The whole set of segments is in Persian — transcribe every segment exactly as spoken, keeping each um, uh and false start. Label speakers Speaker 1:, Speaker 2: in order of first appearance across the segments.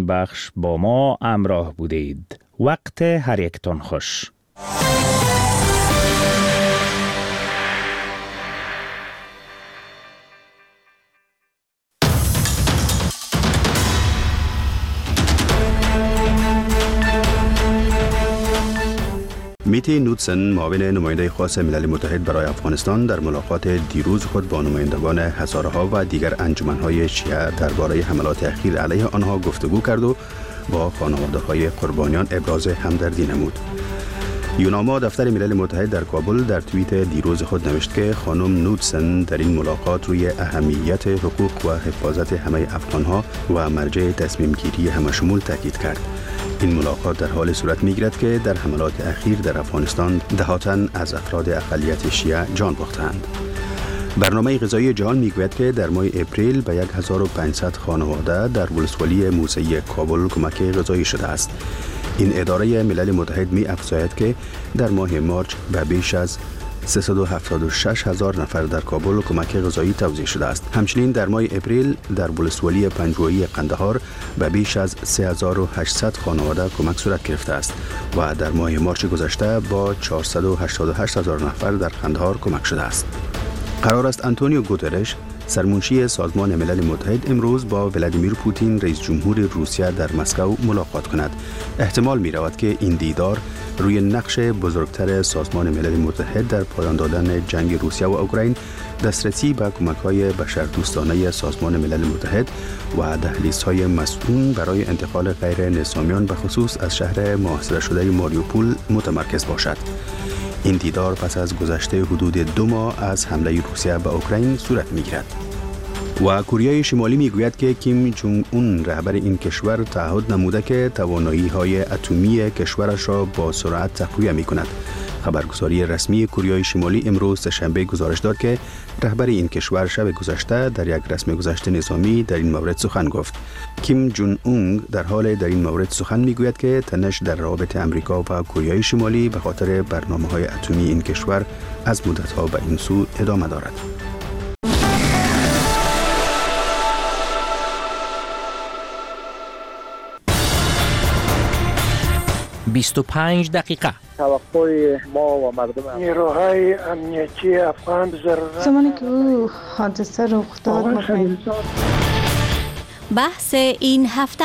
Speaker 1: بخش با ما همراه بودید. وقت هر یکتان خوش.
Speaker 2: میتی نودسن، معاون نماینده خاص ملل متحد برای افغانستان، در ملاقات دیروز خود با نمایندگان هزارها و دیگر انجمن‌های شیعه درباره حملات اخیر علیه آنها گفتگو کرد و با خانواده‌های قربانیان ابراز همدردی نمود. یوناما دفتر ملل متحد در کابل در توییت دیروز خود نوشت که خانم نودسن در این ملاقات روی اهمیت حقوق و حفاظت همه افغانها و مرجع تصمیم گیری همشمول تاکید کرد. این ملاقات در حال صورت می‌گیرد که در حملات اخیر در افغانستان دهاتاً از افراد اقلیت شیعه جان باختند. برنامه غذایی جهان میگوید که در ماه اپریل به هزار و پانصد خانواده در ولسوالی موسعی کابل کمک غذایی شده است. این اداره ملل متحد می افزاید که در ماه مارچ به بیش از سیصد و هفتاد و شش هزار نفر در کابل کمک غذایی توزیع شده است. همچنین در ماه اپریل در ولسوالی پنجوئی قندهار به بیش از سه هزار و هشتصد خانواده کمک صورت گرفته است و در ماه مارچ گذشته با چهارصد و هشتاد و هشت هزار نفر در قندهار کمک شده است. قرار است آنتونیو گوترش، سرمنشی سازمان ملل متحد، امروز با ولادیمیر پوتین رئیس جمهور روسیه در مسکو ملاقات کند. احتمال می رود که این دیدار روی نقش بزرگتر سازمان ملل متحد در پایان دادن جنگ روسیه و اوکراین، دسترسی به کمک‌های بشردوستانه سازمان ملل متحد و دهلیزهای مسئول برای انتقال غیر نظامیان به خصوص از شهر محاصره شده ماریوپول متمرکز باشد. این دیدار پس از گذشته حدود دو ماه از حمله روسیه به اوکراین صورت می‌گیرد. و کره شمالی میگوید که کیم جونگ اون رهبر این کشور تعهد نموده که توانایی‌های اتمی کشورش را با سرعت تقویت می‌کند. خبرگزاری رسمی کره شمالی امروز سه‌شنبه گزارش داد که رهبر این کشور شب گذشته در یک رسم گذشت نظامی در این مورد سخن گفت. کیم جون اون در حال در این مورد سخن میگوید که تنش در روابط امریکا و کره شمالی به خاطر برنامه‌های اتمی این کشور از مدت‌ها به این سو ادامه دارد.
Speaker 1: بیست و پنج دقیقه.
Speaker 3: توقع ما و مردم
Speaker 4: نیروهای امنیتی افغان ضرورت
Speaker 5: زمانی که او حادثه رخ داد مطمئن
Speaker 6: بحث این هفته.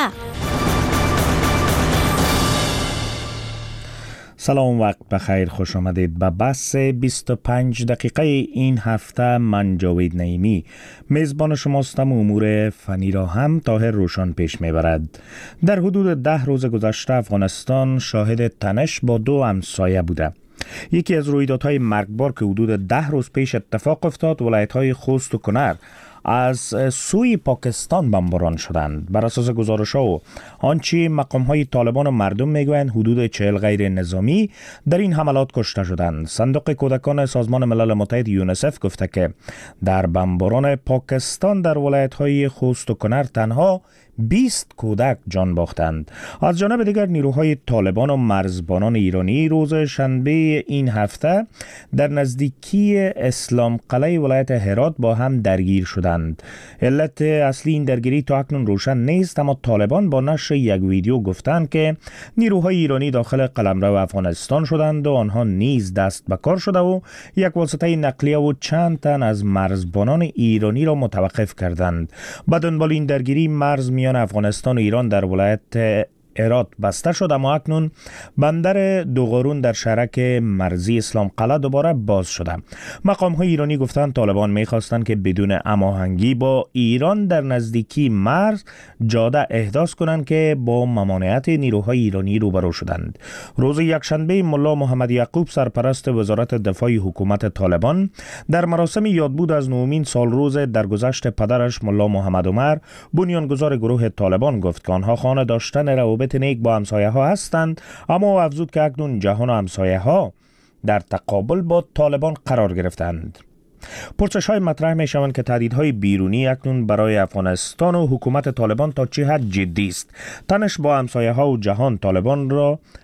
Speaker 1: سلام، وقت بخیر، خوش آمدید به بحث بیست و پنج دقیقه این هفته. من جاوید نعیمی میزبان شماستم. امور فنی را هم طاهر روشن پیش میبرد. در حدود ده روز گذشته افغانستان شاهد تنش با دو همسایه بوده. یکی از رویدادهای مرگبار که حدود ده روز پیش اتفاق افتاد، ولایت‌های خوست و کنر از سوی پاکستان بمباران شدند. بر اساس گزارش‌ها و آنچه مقام‌های طالبان و مردم میگویند، حدود چهل غیر نظامی در این حملات کشته شدند. صندوق کودکان سازمان ملل متحد یونیسف گفته که در بمباران پاکستان در ولایت‌های خوست و کنر تنها بیست کودک جان باختند. از جانب دیگر نیروهای طالبان و مرزبانان ایرانی روز شنبه این هفته در نزدیکی اسلام قلعه ولایت هرات با هم درگیر شدند. علت اصلی این درگیری تا اکنون روشن نیست، اما طالبان با نشر یک ویدیو گفتند که نیروهای ایرانی داخل قلمرو افغانستان شدند و آنها نیز دست به کار شده و یک واسطه نقلیه و چند تن از مرزبانان ایرانی را متوقف کردند. به دنبال این درگیری مرز میان افغانستان و ایران در ولایت هرات بسته شد، اما اکنون بندر دوغارون در شهرک مرزی اسلام قلعه دوباره باز شده. مقام های ایرانی گفتند طالبان میخواستند که بدون هماهنگی با ایران در نزدیکی مرز جاده احداث کنند که با ممانعت نیروهای ایرانی روبرو شدند. روز یکشنبه ملا محمد یعقوب سرپرست وزارت دفاع حکومت طالبان در مراسم یادبود از نومین سال روز درگذشت پدرش ملا محمد عمر، بنیانگذار گروه طالبان، گفت که آنها خانه داشتن روابط نیک با همسایه ها هستند، اما افزود که اکنون جهان و همسایه ها در تقابل با طالبان قرار گرفتند. پرسش های مطرح می شوند که تهدیدهای بیرونی اکنون برای افغانستان و حکومت طالبان تا چه حد جدی است. تنش با همسایه ها و جهان طالبان را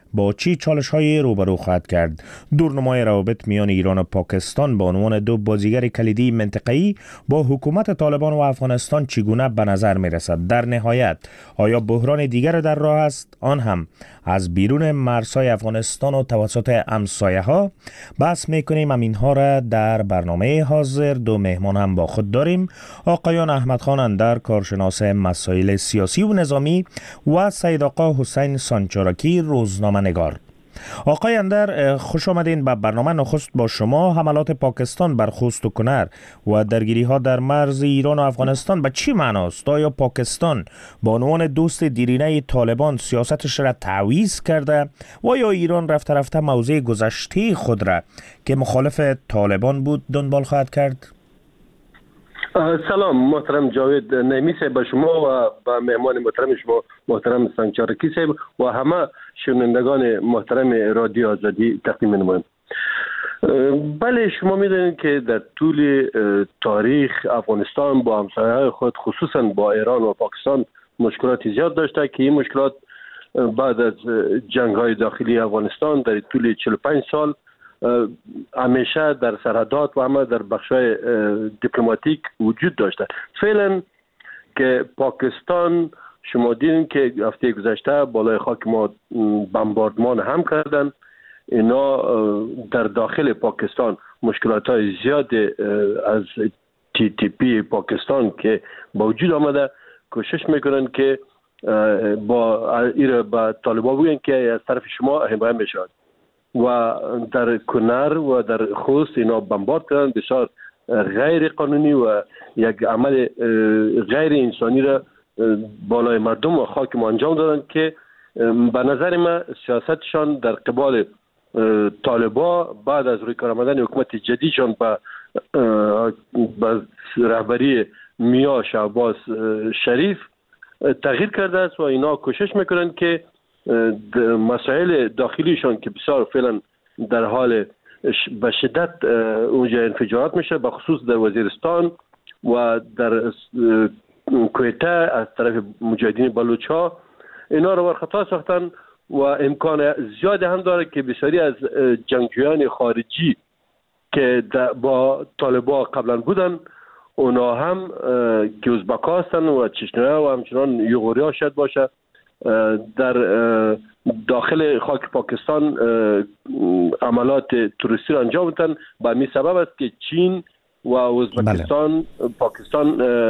Speaker 1: با چی چالش های روبرو خواهد کرد؟ دورنمای روابط میان ایران و پاکستان با عنوان دو بازیگر کلیدی منطقه‌ای با حکومت طالبان و افغانستان چگونه به نظر می رسد؟ در نهایت آیا بحران دیگر در راه است؟ آن هم از بیرون مرزهای افغانستان و توسط همسایه ها؟ بحث می کنیم همین ها را در برنامه حاضر. دو مهمان هم با خود داریم: آقایان احمد خان اندر، کارشناس مسائل سیاسی و نظامی، و سید آقا حسین سانچارکی، روزنامه نگار. آقای اندر، خوش آمدین به برنامه. نخست با شما، حملات پاکستان بر خوست و کنر و درگیری ها در مرز ایران و افغانستان به چی معناست؟ آیا پاکستان با عنوان دوست دیرینه طالبان سیاستش را تعویض کرده و یا ایران رفته رفته موضع گذشته خود را که مخالف طالبان بود دنبال خواهد کرد؟
Speaker 6: سلام محترم جاوید نعیمی صاحب، به شما و به مهمان محترم شما محترم سانچارکی صاحب و همه شنوندگان محترم رادیو آزادی تقدیم نمایم. بله، شما میدونید که در طول تاریخ افغانستان با همسایه‌های خود خصوصا با ایران و پاکستان مشکلات زیاد داشته که این مشکلات بعد از جنگ‌های داخلی افغانستان در طول چهل و پنج سال همیشه در سرحدات و همه در بخش‌های دیپلماتیک وجود داشته. فعلا که پاکستان شما دیدین که هفته گذشته بالای خاک ما بمباردمان هم کردن، اینا در داخل پاکستان مشکلات های زیاد از تی تی پی پاکستان که با وجود آمده کوشش میکنن که با ایره با طالبان بگن که از طرف شما حمایت میشود و در کنر و در خوست اینا بمبارد کردن، بسیار غیر قانونی و یک عمل غیر انسانی را بالای مردم و خاک ما انجام دادن که به نظر من سیاستشان در قبال طالبا بعد از روی کار آمدن حکومت جدیدشان با با رهبری میا شهباز شریف تغییر کرده است و اینا کوشش میکنن که مسائل داخلیشان که بسیار فعلا در حال به شدت اونجا انفجارات میشه، به خصوص در وزیرستان و در کویته از طرف مجاهدین بلوچ ها، اینا رو ورخطا ساختن و امکان زیاد هم داره که بسیاری از جنگجویان خارجی که با طالبا قبلا بودن اونا هم که ازبک هستن و چشنوه و همچنان یغوری ها شد باشه در داخل خاک پاکستان عملات توریستی را انجام میدن. به همین سبب است که چین و ازبکستان بله. پاکستان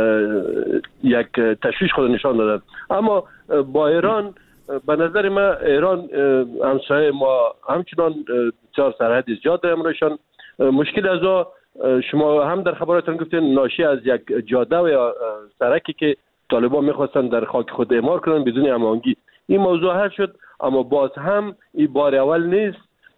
Speaker 6: یک تشویش خود نشان دادن. اما با ایران به نظر من ایران همسایه ما همچنان بسیار سرحد زیاد داریم رایشان. مشکل از شما هم در خبراتون گفتین ناشی از یک جاده و یا سرکی که طالبان میخواستن در خاک خود اعمار کنن بدون هماهنگی. این موضوع حل شد، اما باز هم این بار اول نیست.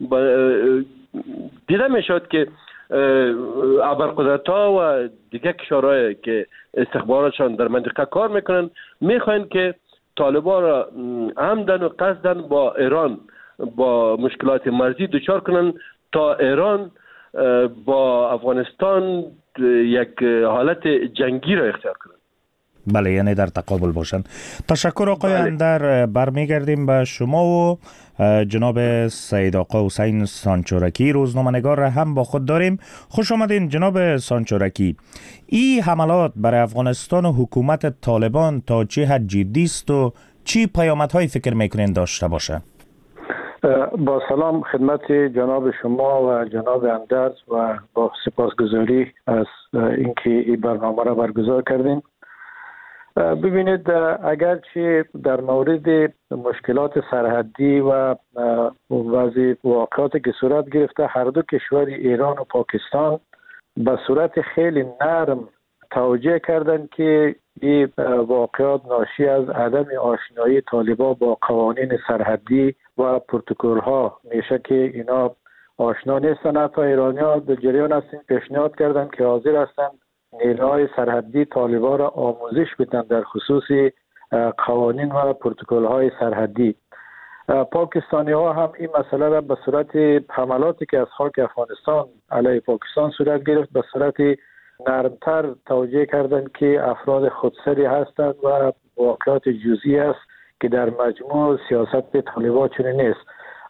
Speaker 6: دیده میشد که ابرقدرت‌ها و دیگه کشورهای که استخباراتشان در منطقه کار میکنن میخواین که طالبان را عمدن و قصدن با ایران با مشکلات مرزی دچار کنن تا ایران با افغانستان یک حالت جنگی را اختیار کنن.
Speaker 1: بله، یعنی در تقابل باشند. تشکر آقای اندر. برمیگردیم به شما و جناب سید آقا حسین سانچارکی، روزنامه نگار را هم با خود داریم. خوش آمدین جناب سانچارکی. این حملات برای افغانستان و حکومت طالبان تا چه حد جدی است و چی پیامدهایی فکر میکنین داشته باشه؟
Speaker 3: با سلام خدمت جناب شما و جناب اندرز و با سپاسگزاری از اینکه این برنامه را برگزار کردیم. ببینید، اگرچه در مورد مشکلات سرحدی و وضع واقعاتی که صورت گرفته هر دو کشور ایران و پاکستان به صورت خیلی نرم توجیه کردند که این واقعات ناشی از عدم آشنایی طالبان با قوانین سرحدی و پروتکل ها میشه که اینا آشنا نیستن. حتی ایرانی‌ها در جریان هستن پیشنهاد کردند که حاضر هستند نیروهای سرحدی طالبان را آموزش بدن در خصوص قوانین و پروتکل های سرحدی. پاکستانی ها هم این مسئله را به صورت حملاتی که از خاک افغانستان علیه پاکستان صورت گرفت به صورت نرمتر توجیه کردند که افراد خودسری هستند و واقعات جزئی است که در مجموع سیاست طالبان چنین نیست.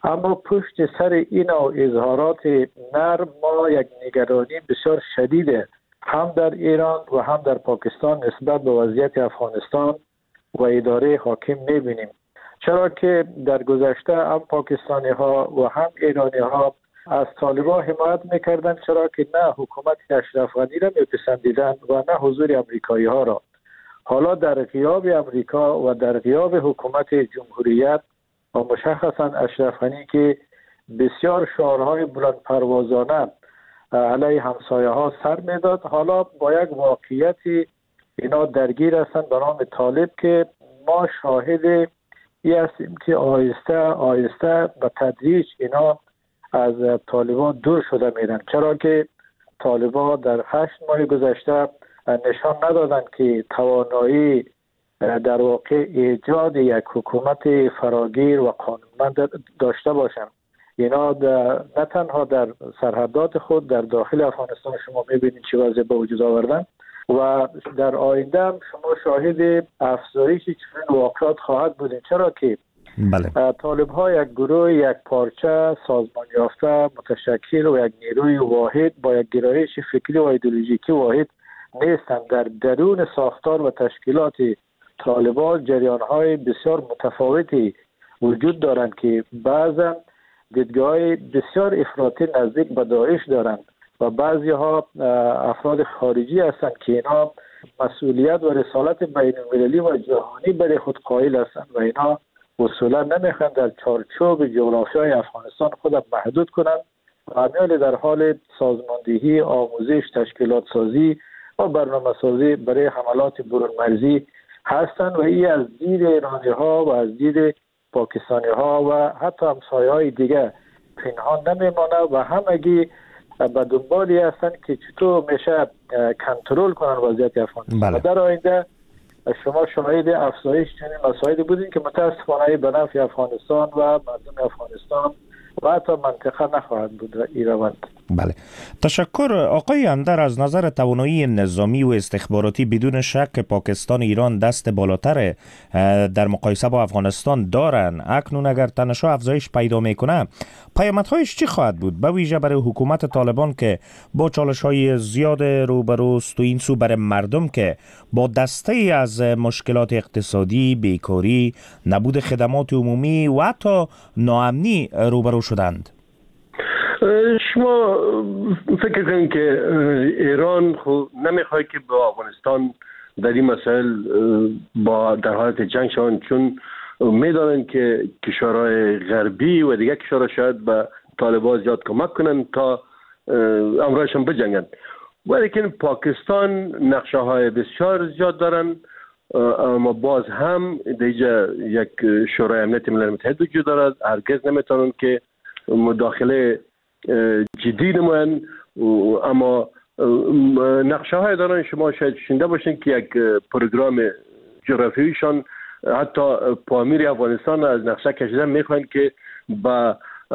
Speaker 3: اما پشت سر این و اظهارات نرم ما یک نگرانی بسیار شدیده هم در ایران و هم در پاکستان نسبت به وضعیت افغانستان و اداره حاکم میبینیم. چرا که در گذشته هم پاکستانی ها و هم ایرانی ها از طالبان حمایت میکردند، چرا که نه حکومت اشرف غنی را میپسندیدند و نه حضور امریکایی ها را. حالا در غیاب امریکا و در غیاب حکومت جمهوریت و مشخصا اشرف غنی که بسیار شعارهای بلند پروازانه علیه همسایه ها سر میداد، حالا با یک واقعیتی اینا درگیر هستند به نام طالب که ما شاهد ای هستیم که آهسته آهسته به تدریج اینا از طالبان دور شده میرن. چرا که طالبان در هشت ماه گذشته نشان ندادند که توانایی در واقع ایجاد یک حکومت فراگیر و قانونمند داشته باشند. اینا نه تنها در سرحدات خود در داخل افغانستان شما میبینید چه وضع به وجود آوردن و در آینده هم شما شاهد افزایش چنین واقعات خواهد بودید. چرا که
Speaker 1: بله.
Speaker 3: طالب ها یک گروه یک پارچه سازمان یافته متشکل و یک نیروی واحد با یک گرایش فکری و ایدئولوژیکی واحد نیستند. در درون ساختار و تشکیلات طالبان جریان های بسیار متفاوتی وجود دارند که بعضا دیدگاه بسیار افراطی نزدیک به داعش دارند و بعضی ها افراد خارجی هستند که اینا مسئولیت و رسالت بین المللی و جهانی برای خود قائل هستند و اینا اصولا نمیخوان در چارچوب جغرافیای افغانستان خود محدود کنند و همیشه در حال سازماندهی، آموزش، تشکیلات سازی و برنامه سازی برای حملات برون مرزی هستند و این از دید ایرانی ها و از دید پاکستانی ها و حتی همسایه های دیگه پنهان نمیمانه و همگی به دنبالی هستند که چطور میشه کنترل کنن وضعیت افغانستان. در آینده شما شاهد افزایش چنین مسائلی بودین که متاسفانه به نفع افغانستان و مردم افغانستان و حتی منطقه نخواهد بود این روند.
Speaker 1: بله، تشکر آقای اندر. از نظر توانایی نظامی و استخباراتی بدون شک پاکستان ایران دست بالاتر در مقایسه با افغانستان دارن. اکنون اگر تنش‌ها افزایش پیدا میکنه پیامدهایش چی خواهد بود، به ویژه برای حکومت طالبان که با چالش‌های زیاد روبروست و این سو برای مردم که با دسته ای از مشکلات اقتصادی، بیکاری، نبود خدمات عمومی و حتی ناامنی روبرو شدند؟
Speaker 6: شما فکر کنید که ایران خود نمیخواد که با افغانستان در این مسائل با در حالت جنگ شوند، چون میدانند که کشورهای غربی و دیگر کشورها شاید به طالبان زیاد کمک کنند تا امرایشان بجنگند. ولیکن پاکستان نقشه های بسیار زیاد دارند، اما باز هم دیگه یک شورای امنیت ملل متحد وجود دارد. هرگز نمیتونند که مداخله جدی نمایند، اما نقشه های دارن. شما شاید شنیده باشین که یک پروگرام جغرافیاییشان حتی پامیر افغانستان از نقشه کشیدن میخواین که با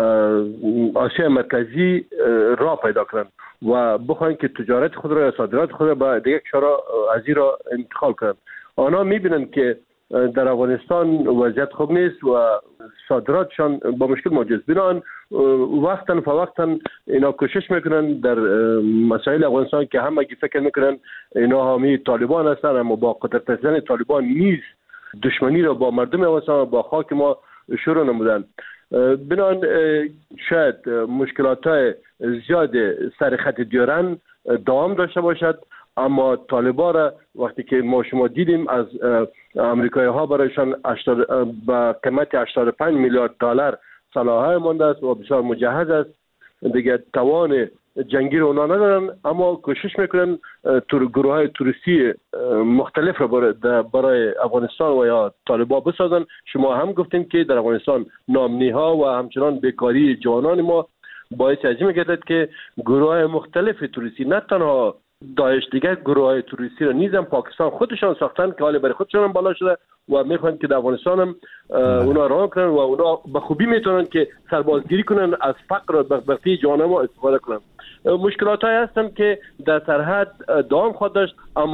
Speaker 6: آسیا مرکزی راه پیدا کنند و بخواین که تجارت خود را یا صادرات خود را با دیگر کشورها از این را انتقال کنند. آنها میبینند که در افغانستان وضعیت خوب نیست و صادراتشان با مشکل مواجه است. بنابراین وقتا فوقتا اینا کوشش میکنن در مسائل افغانستان که همه فکر میکنن اینا حامی طالبان هستن، اما با قدرت پسندن طالبان نیست دشمنی را با مردم افغانستان با خاک ما شروع نمودن. بنابراین شاید مشکلات های زیاد سر خط دیارن دوام داشته باشد، اما طالبان را وقتی که ما شما دیدیم از امریکایی ها برایشان با قیمت هشتاد و پنج میلیارد دلار سلاح‌های مانده است و بسیار مجهز است، دیگه توان جنگی رو اونا ندارن، اما کوشش میکنن گروه های توریستی مختلف رو برای افغانستان و یا طالبان بسازن. شما هم گفتین که در افغانستان ناامنی ها و همچنان بیکاری جوانان ما باعث از این میگردد که گروه های مختلف توریستی، نه تنها داعش، دیگر گروه های توریستی رو نیزم پاکستان خودشان ساختن که حالا برای خودشان هم بالا شده و میخوان که در افغانستان هم اونا راه کنن و اونا به خوبی میتونن که سربازگیری کنن، از فقر و بدبختی جوانان ما استفاده کنن. مشکلات های هستن که در سرحد دوام خواهد داشت، اما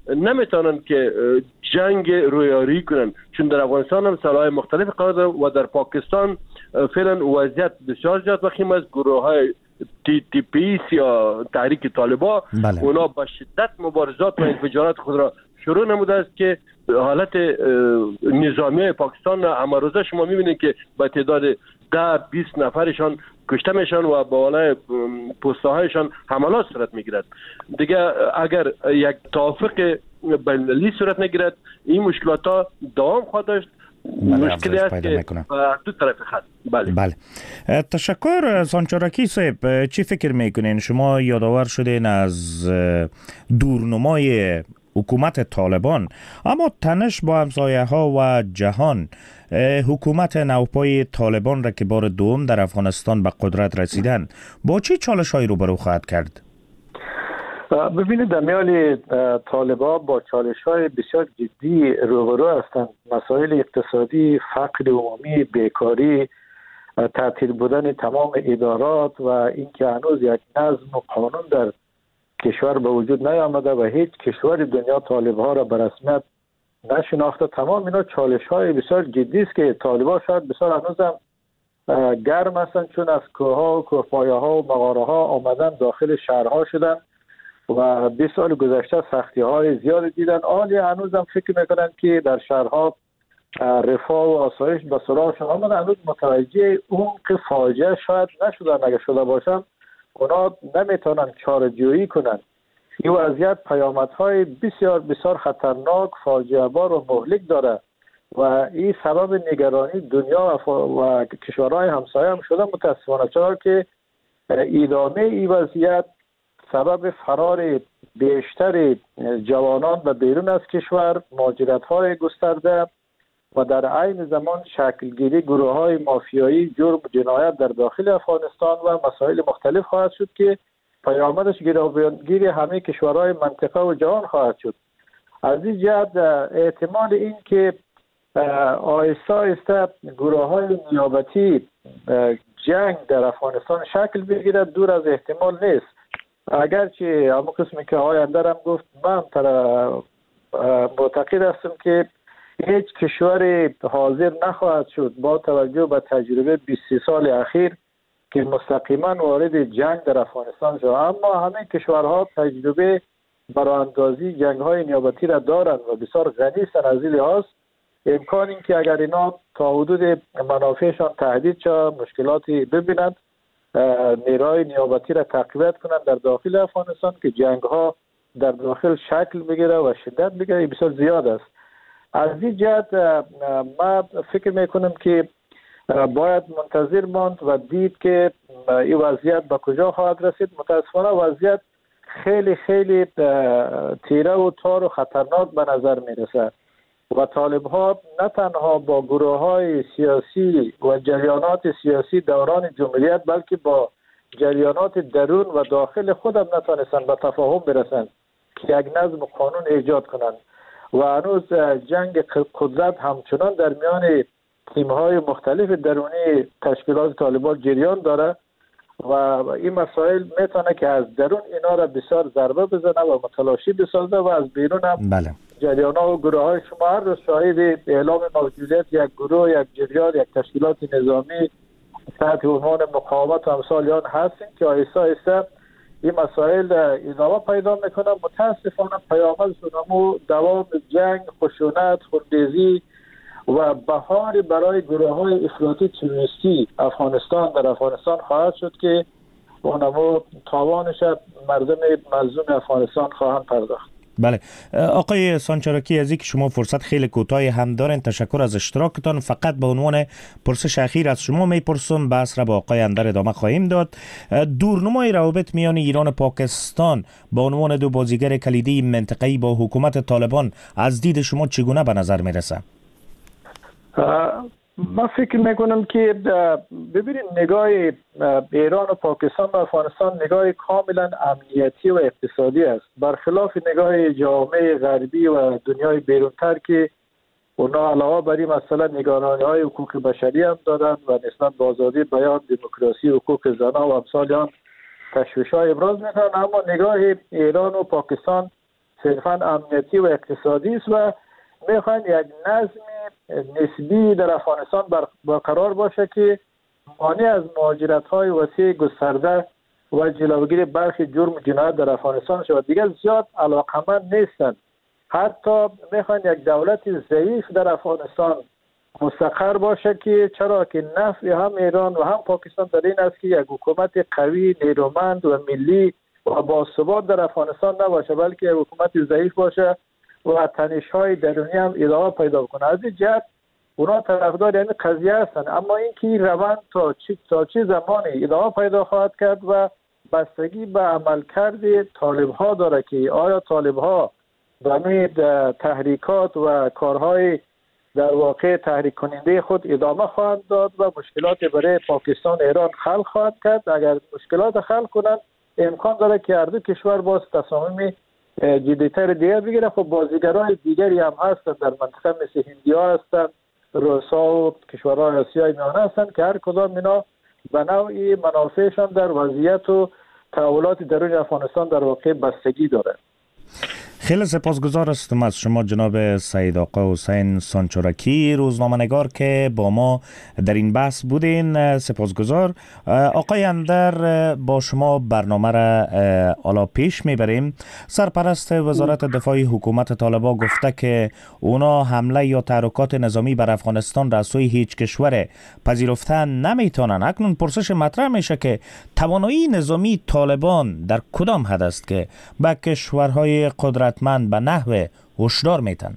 Speaker 6: نمیتونن که جنگ رویاری کنن، چون در افغانستان هم سلاح مختلف قرار دارن و در پاکستان فعلا وضعیت بسیار زیاد وخیم است. گروه های تی تی پی یا تحریک طالبان
Speaker 1: بله.
Speaker 6: اونا با شدت مبارزات و انفجارات خود را شروع نموده است که حالت نظامی پاکستان امروزه شما میبینید که با تعداد ده بیست نفرشان کشته میشن و با بالای پسته هایشان حملات صورت میگیرد. دیگه اگر یک توافق بین‌المللی صورت نگیرد این مشکلات ها دوام خواهد داشت. مشکلی است که دو طرف خط. بله.
Speaker 1: بله. تشکر سانچارکی صاحب. چی فکر میکنین شما؟ یادآور شدین از دورنمای حکومت طالبان، اما تنش با همسایه ها و جهان، حکومت نوپای طالبان را که بار دوم در افغانستان به قدرت رسیدن با چه چالش هایی روبرو خواهد کرد؟
Speaker 3: ببینید در میان طالبان با چالش های بسیار جدی روبرو هستند. مسائل اقتصادی، فقر عمومی، بیکاری، تعطیل بودن تمام ادارات و اینکه هنوز یک نظم و قانون در کشور به وجود نیامده و هیچ کشور دنیا طالبان را به رسمیت نشناخته. تمام اینا چالش های بسیار جدی است که طالبان شاید بسیار هنوز هم گرم هستند، چون از کوه ها و کوهپایه ها و مغاره ها آمدن داخل شهرها شدن و بیست سال گذشته سختی های زیاد دیدن. آلی هنوز هم فکر میکنن که در شهرها رفاه و آسایش به سراغشان آمده. هنوز متوجه عمق فاجعه شاید نشدن. اگر شده باشن اونا نمیتونن چاره‌جویی کنن. این وضعیت پیامدهای بسیار بسیار خطرناک، فاجعه بار و مهلک داره و این سبب نگرانی دنیا و کشورهای همسایه هم شده متاسفانه، چرا که ادامه این وضعیت سبب فرار بیشتر جوانان به بیرون از کشور، مهاجرت‌های گسترده و در عین زمان شکلگیری گروه‌های مافیایی، جرم و جنایت در داخل افغانستان و مسائل مختلف خواهد شد که پیامدش گیرابیانگیری همه کشورهای منطقه و جهان خواهد شد. از این جهت احتمال این که آهسته آهسته گروه‌های نیابتی جنگ در افغانستان شکل بگیرد دور از احتمال نیست. اگرچه همون قسمی که آقای اندر هم گفت، من معتقد هستم که هیچ کشور حاضر نخواهد شد با توجه به تجربه بیست و سه سال اخیر که مستقیما وارد جنگ در افغانستان شد. اما همه کشورها تجربه براندازی جنگ های نیابتی را دارند و بسیار غنی هستند. از این لحاظ امکان این که اگر اینا تا حدود منافعشان تهدید شد، مشکلاتی ببینند، نیروهای نیابتی را تقویت کنند در داخل افغانستان که جنگ ها در داخل شکل بگیره و شدت بگیره، بسیار زیاد است. از این جهت من فکر میکنم که باید منتظر ماند و دید که این وضعیت به کجا خواهد رسید. متاسفانه وضعیت خیلی خیلی تیره و تار و خطرناک به نظر میرسه و طالب ها نه تنها با گروه های سیاسی و جریانات سیاسی دوران جمهوریت، بلکه با جریانات درون و داخل خودم نتونستن به تفاهم برسند که یک نظم و قانون ایجاد کنند و هنوز جنگ قدرت همچنان در میان تیم‌های مختلف درونی تشکیلات طالبان جریان داره و این مسائل میتونه که از درون اینا را بسیار ضربه بزنه و متلاشی بسازه و از بیرون هم
Speaker 1: بله.
Speaker 3: جریان‌ها و گروه‌های شما هر روز شاهد اعلام موجودیت یک گروه، یک جریان، یک تشکیلات نظامی تحت عنوان مقاومت و امثال آن هستیم که آهسته آهسته این مسائل ادامه پیدا میکنه. متاسفانه پیامد شدن دوام جنگ، خشونت، خونریزی و بهار برای گروه های افراطی تروریستی افغانستان در افغانستان خواهد شد که اونمو تاوانش مردم مظلوم افغانستان خواهند پرداخت.
Speaker 1: بله آقای سانچارکی، از اینکه شما فرصت خیلی کوتاهی هم دارین، تشکر از اشتراکتان. فقط به عنوان پرسش اخیر از شما میپرسم، بحث را با آقای اندر ادامه خواهیم داد. دورنمای روابط میان ایران و پاکستان به عنوان دو بازیگر کلیدی منطقه‌ای با حکومت طالبان از دید شما چگونه به نظر میرسه؟
Speaker 3: من فکر میکنم که ببینید نگاه ایران و پاکستان و افغانستان نگاه کاملا امنیتی و اقتصادی است، برخلاف نگاه جامعه غربی و دنیای بیرونتر که اونا علاوه بر این مسئله نگرانی های حقوق بشری هم دارند و نسبت به آزادی بیان، دموکراسی، حقوق زنان و امثال آن تشویش های ابراز میکنند. اما نگاه ایران و پاکستان صرفا امنیتی و اقتصادی است و میخواین یک نظم نسبی در افغانستان برقرار باشه که مانع از مهاجرت های وسیع گسترده و جلوگیری برخی جرم و جنایت در افغانستان شود. دیگر زیاد علاقمند نیستند. حتی میخواین یک دولت ضعیف در افغانستان مستقر باشه که چرا که نفع هم ایران و هم پاکستان در این است که یک حکومت قوی، نیرومند و ملی و باثبات در افغانستان نباشه، بلکه یک حکومت ضعیف باشه و تنش های درونی هم ادامه پیدا کنه. از این جهت اونا طرفدار یعنی قضیه هستند، اما اینکه این روند تا چه تا چه زمانی ادامه پیدا خواهد کرد و بستگی به عملکرد طالب ها داره که آیا طالب ها به تحریکات و کارهای در واقع تحریک کننده خود ادامه خواهند داد و مشکلات برای پاکستان و ایران خلق خواهد کرد. اگر مشکلات خلق کنند امکان داره که هر دو کشور باز تصامیم جدیتر دیگر بگیره. خب بازیگرای دیگری هم هستند در منطقه، مثل هندیا هستند، روسا و کشورهای آسیای میانه هستند که هر کدام اینا به نوعی منافعشان در وضعیت و تحولات درون افغانستان در واقع بستگی داره.
Speaker 1: خیلی سپاسگزار هستم از شما جناب سید آقا حسین سانچورکی، روزنامه‌نگار که با ما در این بحث بودین. سپاسگزار. آقای اندر، با شما برنامه را حالا پیش میبریم. سرپرست وزارت دفاع حکومت طالبان گفته که اونا حمله یا تحرکات نظامی بر افغانستان را از سوی هیچ کشور پذیرفته نمیتونن. اکنون پرسش مطرح میشه که توانایی نظامی طالبان در کدام حد است که به کشورهای قدرت من به نحو هشدار میتن؟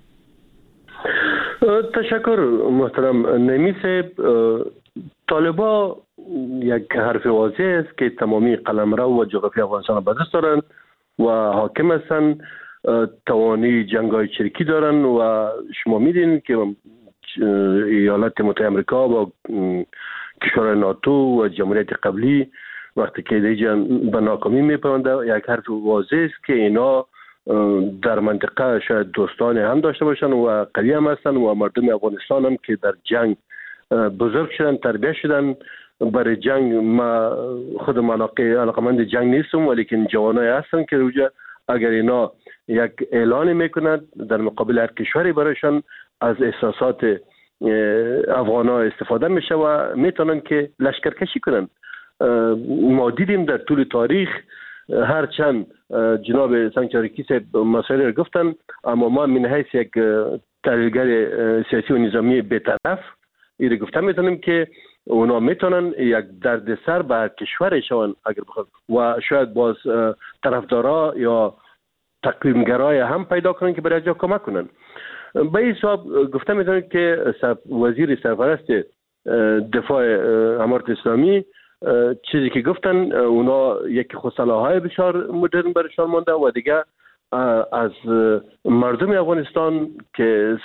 Speaker 6: تشکر محترم نعیمی صاحب. طالبا یک حرف واضح است که تمامی قلمرو و جغرافی افغانستان به دست دارند و حاکم هستند، توانی جنگ‌های چریکی دارند و شما میدین که ایالات متحده آمریکا با کشور ناتو و جمهوریت قبلی وقتی که دیگه به ناکامی میپرونده، یک حرف واضح است که اینا در منطقه شاید دوستان هم داشته باشن و قوی هم هستن و مردم افغانستان هم که در جنگ بزرگ شدن، تربیت شدن برای جنگ. ما خود علاقمند جنگ نیستم، ولیکن جوانای هستن که روجه اگر اینا یک اعلان میکنند در مقابل هر کشوری برایشان از احساسات افغانا استفاده میشه و میتونن که لشکرکشی کنن. ما دیدیم در طول تاریخ هرچند جناب سانچورکی صاحب مسائل را گفتن، اما ما من حیث یک تحلیلگر سیاسی و نظامی بی‌طرف این گفته میتونیم که اونا میتونن یک دردسر به کشور شون اگر بخواد و شاید باز طرفدارا یا تقویمگرای هم پیدا کنن که برای جا کمک کنن. به این حساب گفته میتونیم که وزیر سرپرست دفاع امارت اسلامی چیزی که گفتن اونا یک خصلاحای بسیار مدرن برشان مانده و دیگه از مردم افغانستان که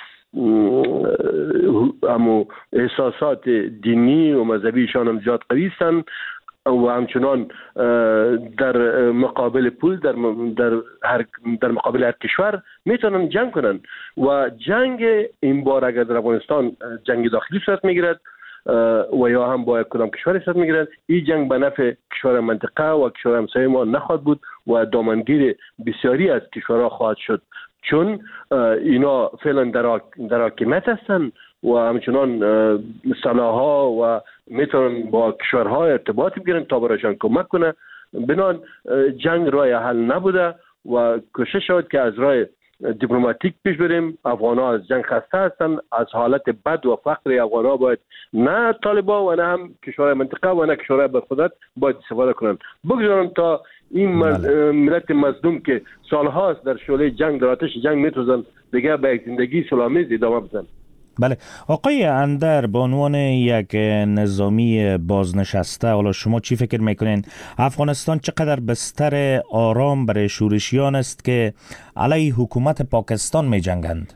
Speaker 6: امو احساسات دینی و مذهبیشان هم زیاد قوی هستند و همچنان در مقابل پول در در هر در مقابل هر کشور میتونن جنگ کنن و جنگ این بار اگر در افغانستان جنگ داخلی صورت میگیرد و یا هم با کدام کشور صورت میگیرد، این جنگ به نفع کشور منطقه و کشور همسایه ما نخواهد بود و دامنگیر بسیاری از کشورها خواهد شد، چون اینا فعلا در در حاکمیت هستند و همچنان سلاح‌ها و میتونن با کشورها ارتباط بگیرن تا برایشان کمک کنه. بنان جنگ راه حل نبوده و کوشش شد که از راه دیپلماتیک پیش بریم. افغان‌ها از جنگ خسته هستند، از حالت بد و فقر افغان‌ها باید نه طالبان و نه هم کشورهای منطقه و نه کشورهای برخودت باید استفاده کنند. بگذارن تا این ملت مظلوم که سالهاست در شعله جنگ در آتش جنگ می‌سوزند دیگه به یک زندگی سلامیز ادامه بدن.
Speaker 1: بله آقای اندر، به عنوان یک نظامی بازنشسته، حالا شما چی فکر میکنین افغانستان چقدر بستر آرام برای شورشیان است که علیه حکومت پاکستان می جنگند؟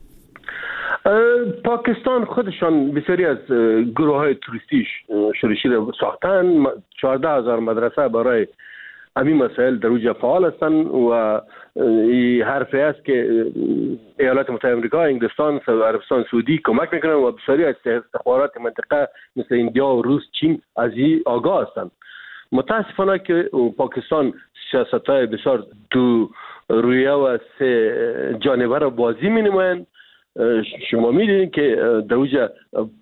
Speaker 6: پاکستان خودشان بسیاری از گروه های توریستی شورشی را ساختن. چهارده هزار مدرسه برای همین مسائل در اوج فعال هستند و این حرفی است که ایالات متحده آمریکا، انگلستان، عربستان سعودی کمک میکنن و بسیاری از استخبارات منطقه مثل ایندیا و روس، چین از این آگاه هستند. متاسفانه که پاکستان سیاست‌های بسیار دو رویه و سه جانبه را بازی می‌نمایند. شما می‌دونید که در اوج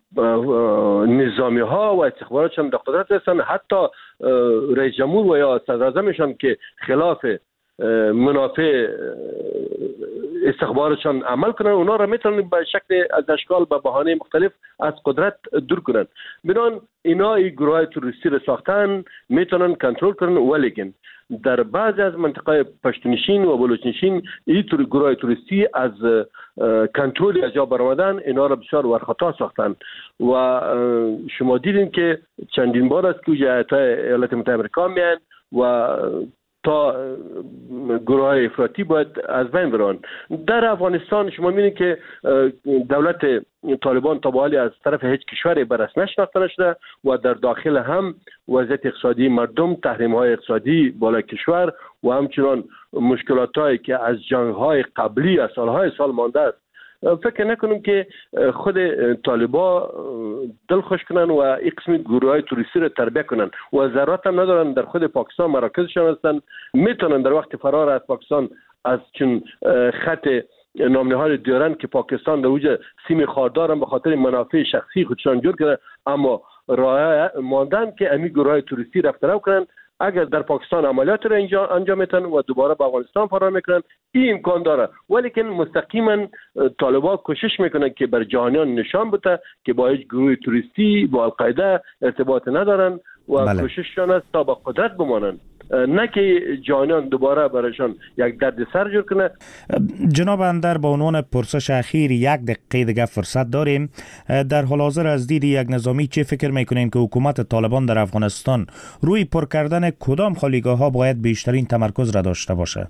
Speaker 6: نظامی ها و استخباراتشان در قدرت هستند، حتی رئیس جمهور و یا صدر اعظمشان که خلاف منافع استخباراتشان عمل کنند، اونا را میتونن به شکل از اشکال به بهانه مختلف از قدرت دور کنند. بنان اینا ای گروه توریستی را ساختن، میتونن کنترل کنن، ولیکن در بعضی از منطقه پشتونشین و بلوچنشین این گروه توریستی از کنترل از جا برآمدن، اینا را بسیار ورخطا ساختن و شما دیدین که چندین بار است که جهت‌های ایالات متحده آمریکا میان و تا گروه های افراطی باید از بین برن. در افغانستان شما می‌بینید که دولت طالبان تا به حال از طرف هیچ کشوری به رسمیت شناخته نشده و در داخل هم وضعیت اقتصادی مردم، تحریم‌های اقتصادی بالای کشور و همچنان مشکلاتایی که از جنگ‌های قبلی از سال‌های سال مانده است. فکر نکنم که خود طالبا دل خوش کنن و این قسم گروه های توریستی را تربیت کنن و ضرورت هم ندارن در خود پاکستان مراکزشان هستن، میتونن در وقت فرار از پاکستان از چون خط نامنهاد دیارن که پاکستان در اوج سیم خاردار هم به خاطر منافع شخصی خودشان جور کرده، اما راه ماندن که امی گروه های توریستی رفت رو کنن. اگر در پاکستان عملیات را اینجا انجام میتن و دوباره به افغانستان فرار میکنن، این امکان داره، ولیکن مستقیما طالبان کوشش میکنن که بر جهانیان نشان بده که با هیچ گروه توریستی با القاعده ارتباط ندارن و بله. کوشششان است تا با قدرت بمانند، نه که جهانیان دوباره برایشان یک درد سر جور کنه.
Speaker 1: جناب اندر، با عنوان پرسش اخیر یک دقیقه دیگه فرصت داریم. در حال حاضر از دید یک نظامی چه فکر میکنین که حکومت طالبان در افغانستان روی پر کردن کدام خالیگاه ها باید بیشترین تمرکز را داشته باشه؟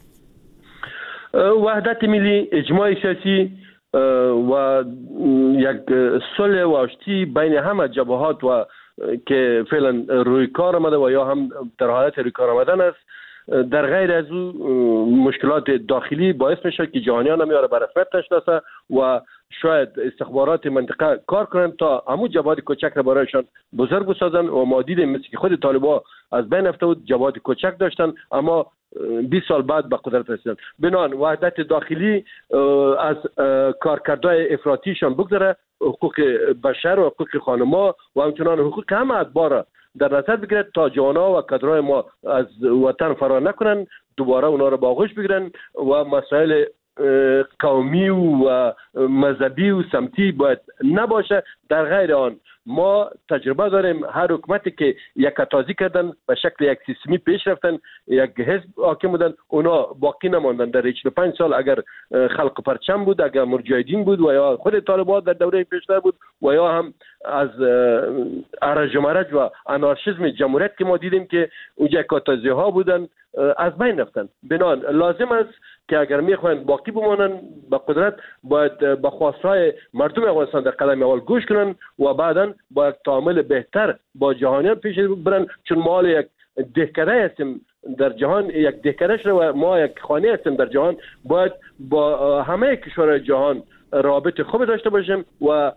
Speaker 6: وحدت ملی، اجماع سیاسی و یک صلح و آشتی بین همه جبهات و که فعلا روی کار آمده و یا هم در حالت روی کار آمدن است. در غیر از او مشکلات داخلی باعث میشه که جهانیان هم یاره به رسمیت نشناسه و شاید استخبارات منطقه کار کنند تا همون جبهات کوچک را برایشان بزرگ بسازن و ما دیدیم مثل که خود طالبان از بین رفته بود، جبهات کوچک داشتن اما بیست سال بعد به قدرت رسیدن. بنان وحدت داخلی از کارکردهای افراطیشان بگذره، حقوق بشر و حقوق خانما و همچنان حقوق همه اتباع در نظر بگیرد تا جوانا و کادرهای ما از وطن فرار نکنن، دوباره اونا رو با آغوش بگیرن و مسائل قومی و مذهبی و سمتی باید نباشه. در غیر آن ما تجربه داریم هر حکومتی که یک تازی کردن به شکل یک سیستمی پیش رفتن، یک حزب حاکم بودن، اونا باقی نماندن. در هشتاد و پنج سال اگر خلق پرچم بود، اگر مجاهدین بود و یا خود طالبان در دوره پیشتر بود و یا هم از ارج و مرج و انارشیسم جمهوریت که ما دیدیم که اونجا کاتازی ها بودن، از بین رفتن. بنان لازم است که اگر میخواین باقی بمانن به قدرت باید به خواستهای مردم افغانستان در قدم اول گوش کنن و بعدا با یک تعامل بهتر با جهانیان پیش برن، چون ما یک دهکده هستیم در جهان، یک دهکده شده و ما یک خانه هستیم در جهان، باید با همه کشورهای جهان رابط خوب داشته باشیم و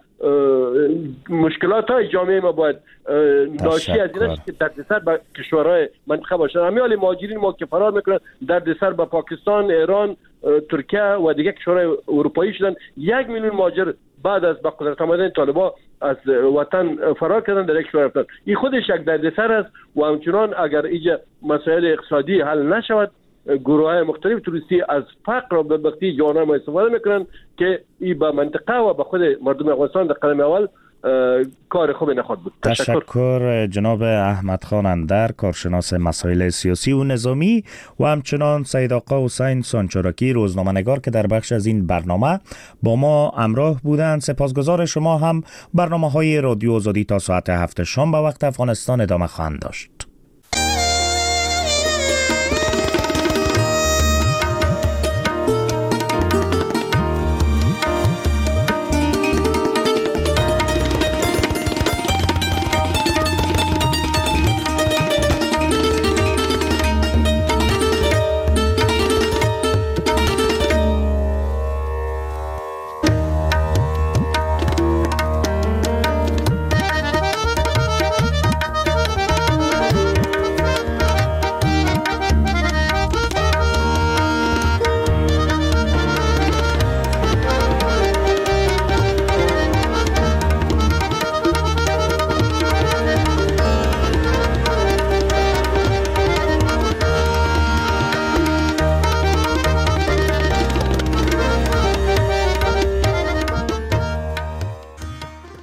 Speaker 6: مشکلات های جامعه ما باید ناشی از این است که دردسر به کشورهای منطقه باشه. همیال مهاجرین ما که فرار میکنن دردسر به پاکستان، ایران، ترکیه و دیگه کشورهای اروپایی شدن. یک میلیون مهاجر بعد از به قدرت آمدن طالبان از وطن فرار کردن در یک کشور رفتن. این خودش یک دردسر است و همچنان اگر اینجا مسائل اقتصادی حل نشود، گروه های مختلف توریستی از فقر و بدبختی جوانان ما استفاده میکنن که این به منطقه و به خود مردم افغانستان در قدم اول کار خوبی نخواهد بود.
Speaker 1: تشکر. تشکر جناب احمد خان اندر، کارشناس مسائل سیاسی و نظامی، و همچنان سید آقا حسین سانچاراکی، روزنامه‌نگار که در بخش از این برنامه با ما همراه بودند. سپاسگزار شما هم. برنامه‌های رادیو آزادی تا ساعت هفت شام به وقت افغانستان ادامه خواهند داشت.